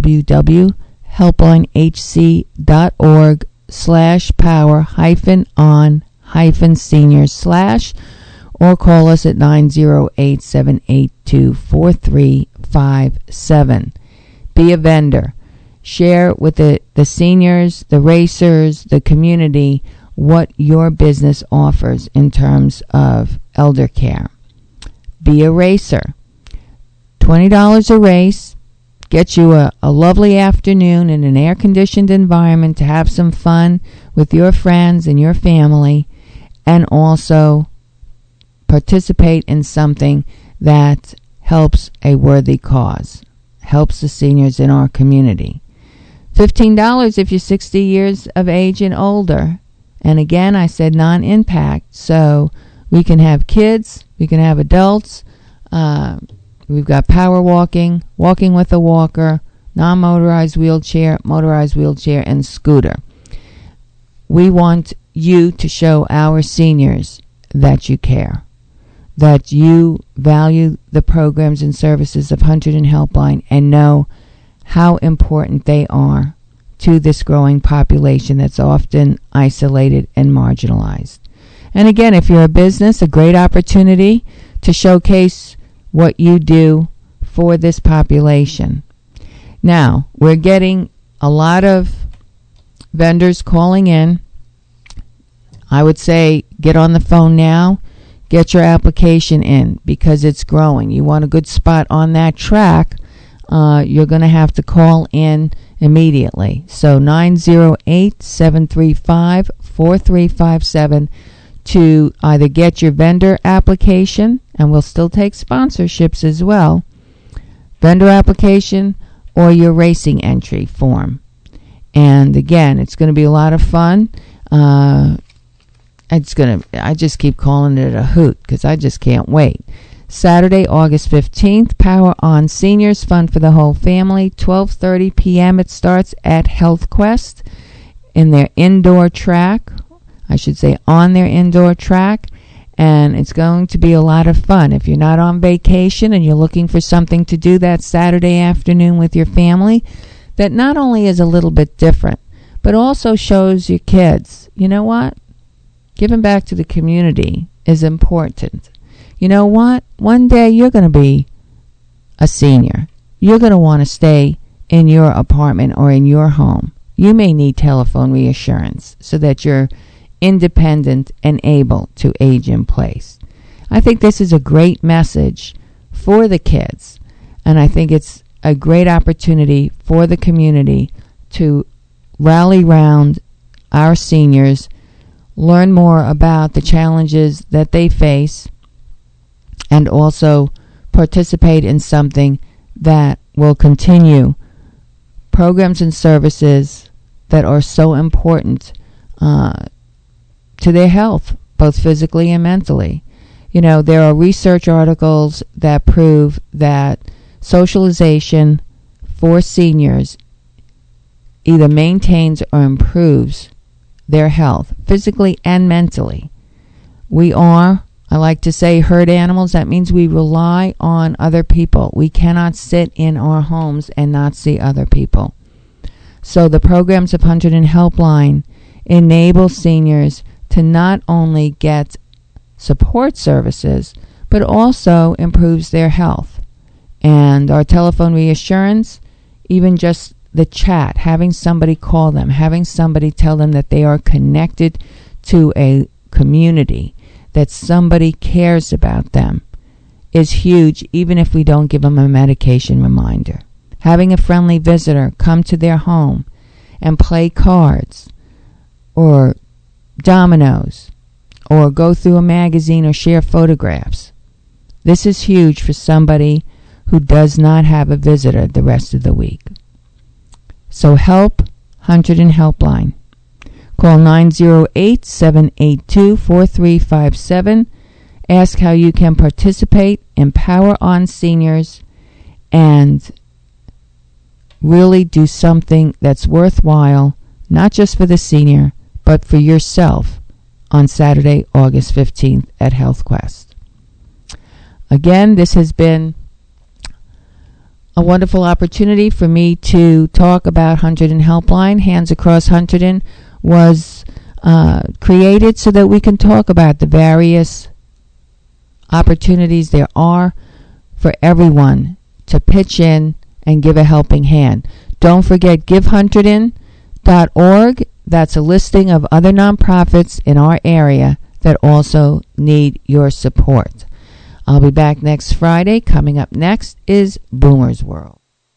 www.helplinehc.org slash power hyphen on hyphen seniors slash, or call us at nine zero eight, seven eight two, four three five seven. Be a vendor. Share with the, the seniors, the racers, the community, what your business offers in terms of elder care. Be a racer. twenty dollars a race gets you a, a lovely afternoon in an air-conditioned environment to have some fun with your friends and your family, and also participate in something that helps a worthy cause, helps the seniors in our community. fifteen dollars if you're sixty years of age and older. And again, I said non-impact, so we can have kids, we can have adults. Uh, we've got power walking, walking with a walker, non-motorized wheelchair, motorized wheelchair, and scooter. We want you to show our seniors that you care, that you value the programs and services of Hunterdon Helpline and know how important they are to this growing population that's often isolated and marginalized. And again, if you're a business, a great opportunity to showcase what you do for this population. Now, we're getting a lot of vendors calling in. I would say get on the phone now, get your application in, because it's growing. You want a good spot on that track, uh, you're going to have to call in immediately. So nine zero eight, seven three five, four three five seven to either get your vendor application, and we'll still take sponsorships as well, vendor application, or your racing entry form. And again, it's going to be a lot of fun. Uh, it's going to, I just keep calling it a hoot because I just can't wait. Saturday, August fifteenth, Power on Seniors, fun for the whole family. twelve thirty p.m. it starts at HealthQuest in their indoor track. I should say on their indoor track. And it's going to be a lot of fun. If you're not on vacation and you're looking for something to do that Saturday afternoon with your family, that not only is a little bit different, but also shows your kids, you know what? giving back to the community is important. You know what? One day you're going to be a senior. You're going to want to stay in your apartment or in your home. You may need telephone reassurance so that you're independent and able to age in place. I think this is a great message for the kids, and I think it's a great opportunity for the community to rally round our seniors, learn more about the challenges that they face, and also participate in something that will continue programs and services that are so important uh, to their health, both physically and mentally. You know, there are research articles that prove that socialization for seniors either maintains or improves their health, physically and mentally. We are, I like to say, herd animals. That means we rely on other people. We cannot sit in our homes and not see other people. So the programs of Hunterdon Helpline enable seniors to not only get support services, but also improves their health. And our telephone reassurance, even just the chat, having somebody call them, having somebody tell them that they are connected to a community, that somebody cares about them, is huge, even if we don't give them a medication reminder. Having a friendly visitor come to their home and play cards or dominoes or go through a magazine or share photographs. This is huge for somebody who does not have a visitor the rest of the week. So help Hunterdon Helpline. Call nine oh eight, seven eight two, four three five seven. Ask how you can participate, empower on seniors, and really do something that's worthwhile, not just for the senior, but for yourself on Saturday, August fifteenth at HealthQuest. Again, this has been a wonderful opportunity for me to talk about Hunterdon Helpline. Hands Across Hunterdon was uh, created so that we can talk about the various opportunities there are for everyone to pitch in and give a helping hand. Don't forget give hunterdon dot org. That's a listing of other nonprofits in our area that also need your support. I'll be back next Friday. Coming up next is Boomer's World.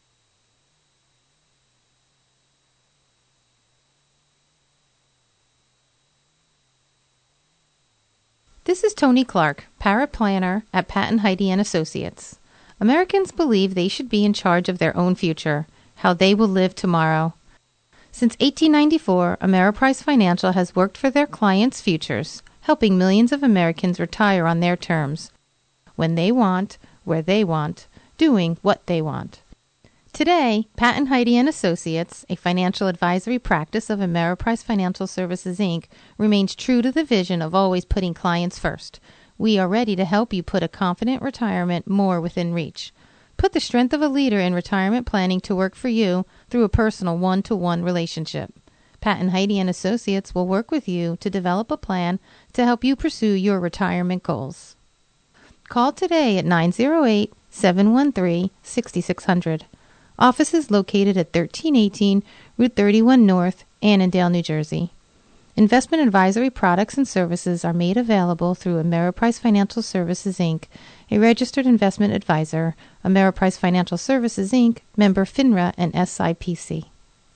This is Tony Clark, paraplanner at Patton Heidi and Associates. Americans believe they should be in charge of their own future, how they will live tomorrow. Since eighteen ninety-four, Ameriprise Financial has worked for their clients' futures, helping millions of Americans retire on their terms, when they want, where they want, doing what they want. Today, Patton Heidi and Associates, a financial advisory practice of Ameriprise Financial Services, Incorporated, remains true to the vision of always putting clients first. We are ready to help you put a confident retirement more within reach. Put the strength of a leader in retirement planning to work for you through a personal one-to-one relationship. Patton Heidi and Associates will work with you to develop a plan to help you pursue your retirement goals. Call today at nine oh eight, seven one three, six six zero zero. Office is located at thirteen eighteen Route thirty-one North, Annandale, New Jersey. Investment advisory products and services are made available through Ameriprise Financial Services, Incorporated, a registered investment advisor. Ameriprise Financial Services, Incorporated, member FINRA and S I P C.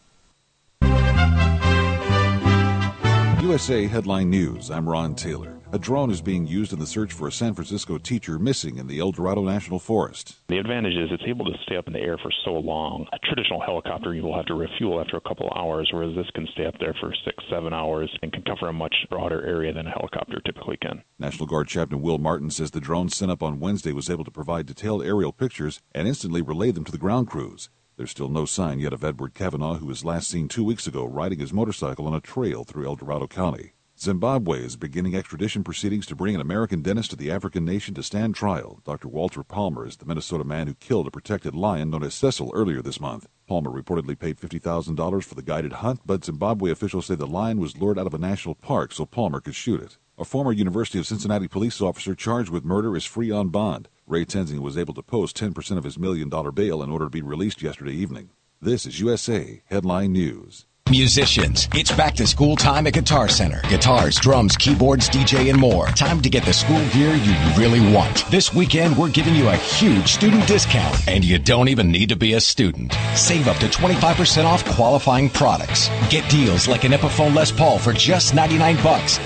U S A Headline News. I'm Ron Taylor. A drone is being used in the search for a San Francisco teacher missing in the El Dorado National Forest. The advantage is it's able to stay up in the air for so long. A traditional helicopter, you will have to refuel after a couple of hours, whereas this can stay up there for six, seven hours and can cover a much broader area than a helicopter typically can. National Guard Chaplain Will Martin says the drone sent up on Wednesday was able to provide detailed aerial pictures and instantly relay them to the ground crews. There's still no sign yet of Edward Kavanaugh, who was last seen two weeks ago riding his motorcycle on a trail through El Dorado County. Zimbabwe is beginning extradition proceedings to bring an American dentist to the African nation to stand trial. Doctor Walter Palmer is the Minnesota man who killed a protected lion known as Cecil earlier this month. Palmer reportedly paid fifty thousand dollars for the guided hunt, but Zimbabwe officials say the lion was lured out of a national park so Palmer could shoot it. A former University of Cincinnati police officer charged with murder is free on bond. Ray Tenzing was able to post ten percent of his million dollar bail in order to be released yesterday evening. This is U S A Headline News. Musicians, it's back to school time at Guitar Center. Guitars, drums, keyboards, D J, and more. Time to get the school gear you really want. This weekend, we're giving you a huge student discount, and you don't even need to be a student. Save up to twenty-five percent off qualifying products. Get deals like an Epiphone Les Paul for just ninety-nine bucks.